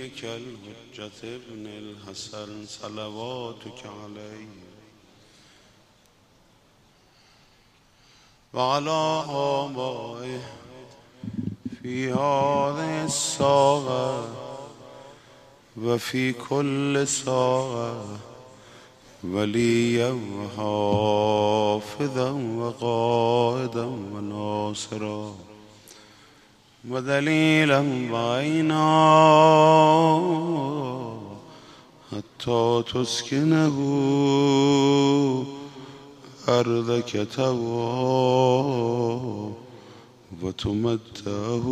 وليك الحجة ابن الحسن صلواتك عليه وعلى آبائه في هذه الساعة وفي كل ساعة وليا وحافظا وقائدا وناصرا ودليلا وعينا حتى تسكنه أرضك طوعا وتمتعه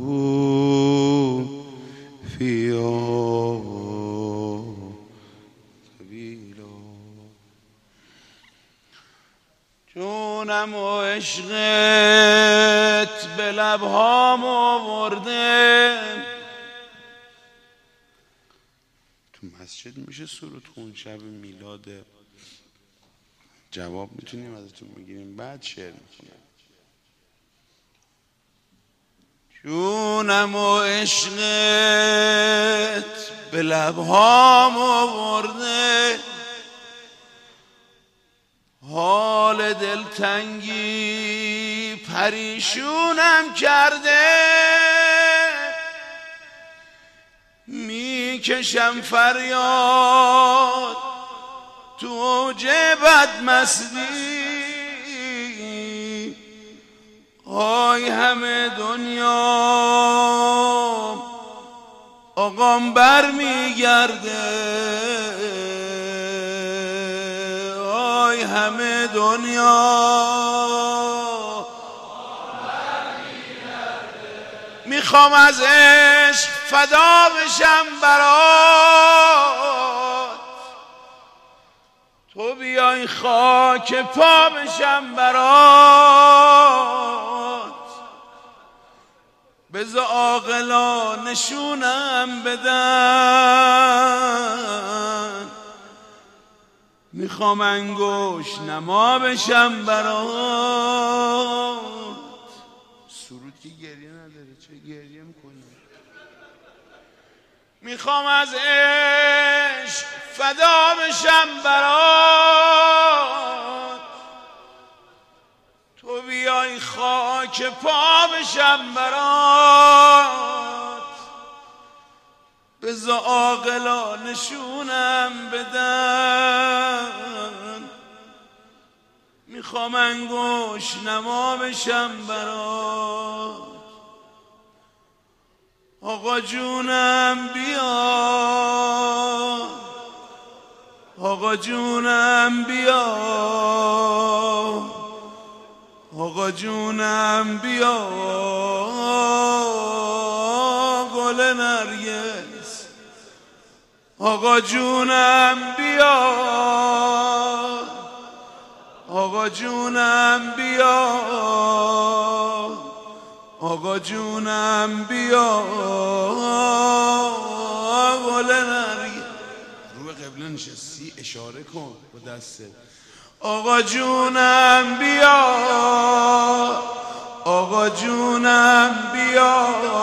فيها طويلا. جونم و عشقت به لبهام آورده. تو مسجد میشه سرود خون شب میلاد جواب میتونیم ازتون بگیریم بعد شعر میخونم. جونم و عشقت به لبهام آورده، حال دلتنگی پریشونم کرده، میکشم فریاد تو اوج بدمستی، آی همه دنیا آقام بر میگرده، آی همه دنیا میخوام از عشق فدا بشم برات، تو بیای خاک پا بشم برات، بذار عاقلا نشونم بدن، میخوام انگوش نما بشم برات. سرود که گریه نداره چه گریه میکنی؟ میخوام از عشق فدا بشم برات، تو بیای خاک پا بشم برات، بذار عاقلا نشونم بدن، میخوام انگوش نما بشم برات. آقا جونم بیا، آقا جونم بیا، آقا جونم بیا، گل نرگس، آقا جونم بیا، آقا جونم بیا، آقا جونم بیا، گل نرگس. رو قبله نشستی اشاره کن با دسته. آقا جونم بیا، آقا جونم بیا،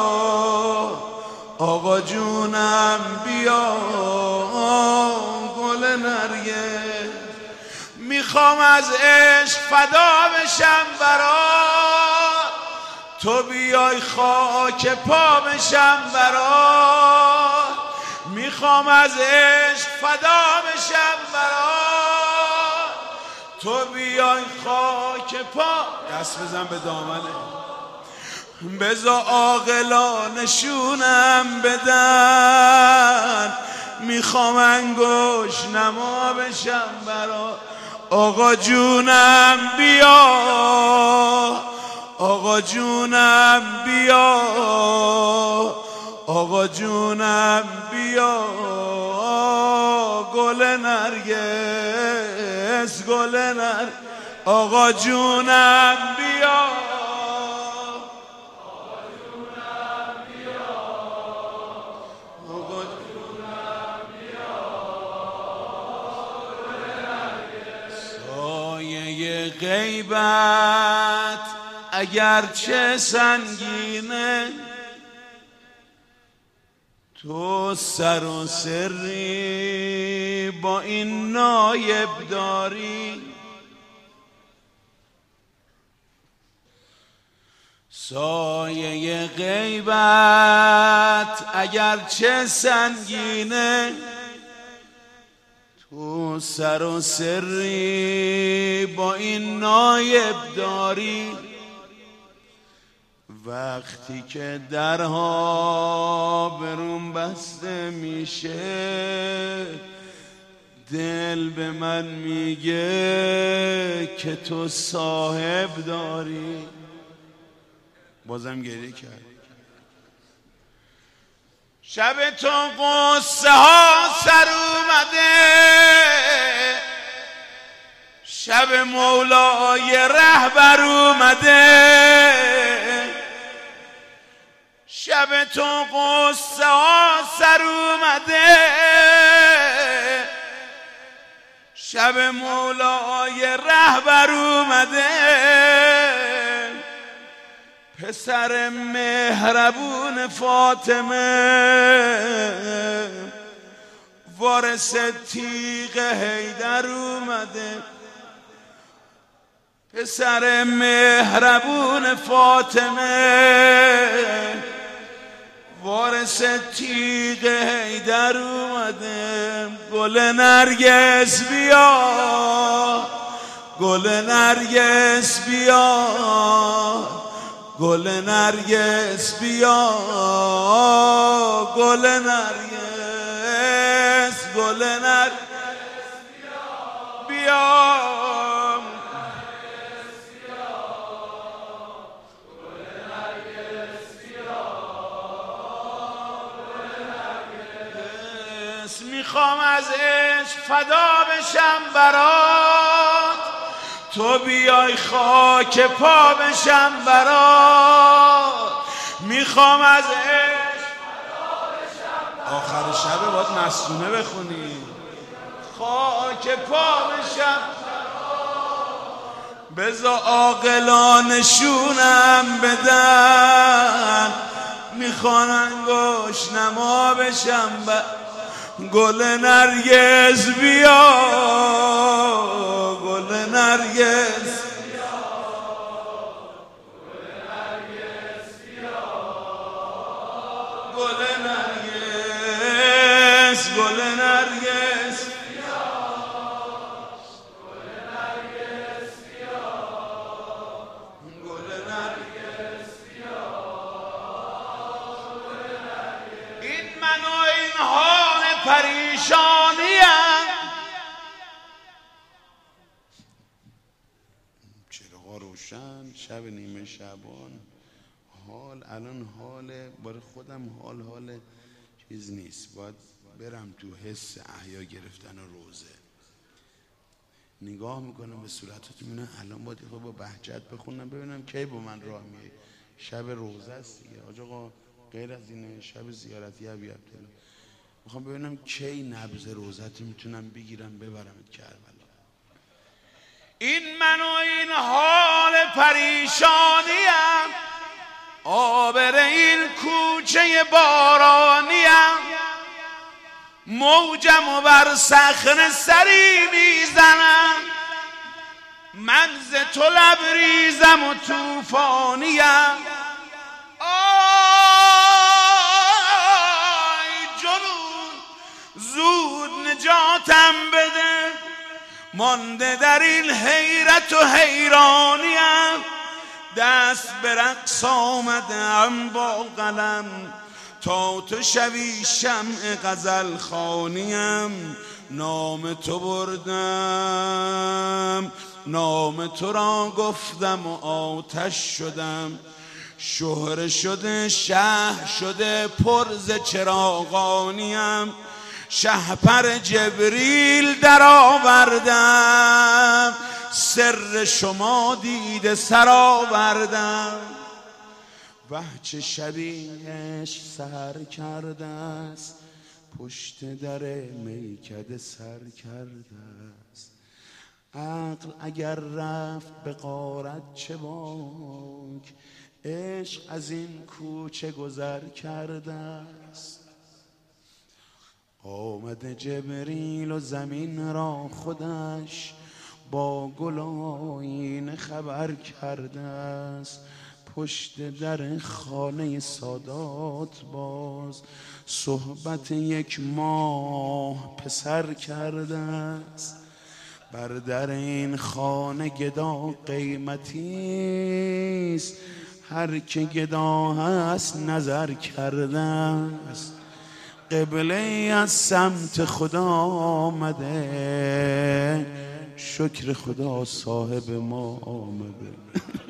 آقا جونم بیا، گل نرگس. میخوام از عشق فدا بشم برات، تو بیای خاک پا بشم برات، میخوام از عشق فدا بشم برات، تو بیای خاک پا. دست بزن به دامنه، بذار عاقلا نشونم بدن، میخوام انگوش نما بشم برات. آقا جونم بیا، آقا جونم بیا، آقا جونم بیا، گل نرگس، گل نرگس. آقا جونم بیا، آقا جونم بیا، آقا جونم بیا، گل نرگس. سایه غیبت اگرچه سنگینه، تو سر و سری با این نایب داری، سایه غیبت اگرچه سنگینه، تو سر و سری با این نایب داری. وقتی که درها بروم بسته میشه، دل به من میگه که تو صاحب داری. بازم گریه کرد. شب تو قصه ها سر اومده، شب مولای رهبر اومده، شب تو قصه ها سر اومده، شب مولای رهبر اومده. پسر مهربون فاطمه وارث تیغ حیدر اومده، پسر مهربون فاطمه وارث تیغ حیدر اومده. گل نرگس بیا، گل نرگس بیا، گل نرگس بیا، گل نرگس، گل نرگس بیا، میخوام از عشق فدا بشم برات، تو بیای خاک پا بشم برات. میخوام از عشق فدا بشم برات، آخر شب باید مستونه بخونی، خاک پا بشم برات. بذار عاقلانشونم بدن، میخوان انگوش نما بشم گل نرگس بیا، گل نرگس بیا، گل نرگس بیا، گل نرگس، گل نرگس بیا، گل نرگس بیا، گل نرگس بیا. این من و این حال پریشانیم، چراغا روشن، شب نیمه شبان، حال الان حال برای خودم حال چیز نیست. باید برم تو حس احیا گرفتن و روزه. نگاه میکنم به صورتتون میبینم الان باید خود با بهجت بخونم ببینم کی با من راه میای. شب روزه است دیگه حاج آقا، غیر از اینه شب زیارتی ابی عبدالله. میخوام ببینم کی نبض روزت میتونم بگیرم ببرمت کربلا. این من و این حال پریشانیم، آبر این کوچه بارانیم، موجم و بر صخره سری میزنم، من ز تو لبریزم و توفانیم. زود نجاتم بده، مانده در این حیرت و حیرانیم. دست به رقص آمدم با قلم، تا تو شوی شمع غزل خوانیم. نام تو بردم، نام تو را گفتم و آتش شدم. شهره شده شهر شده پر ز چراغانیم، شهپر جبریل در آوردم، سر شما دیده سر آوردم. وه چه شبیش سر کرده است، پشت در میکده سر کرده است. عقل اگر رفت به غارت چه باک، عشق از این کوچه گذر کرده است. آمده جبریل و زمین را خودش با گل آیینه خبر کرده است. پشت در خانه سادات باز صحبت یک ماه پسر کرده است. بر در این خانه گدا قیمتی است، هر که گدا هست نظر کرده است. قبله از سمت خدا آمده، شکر خدا صاحب ما آمده.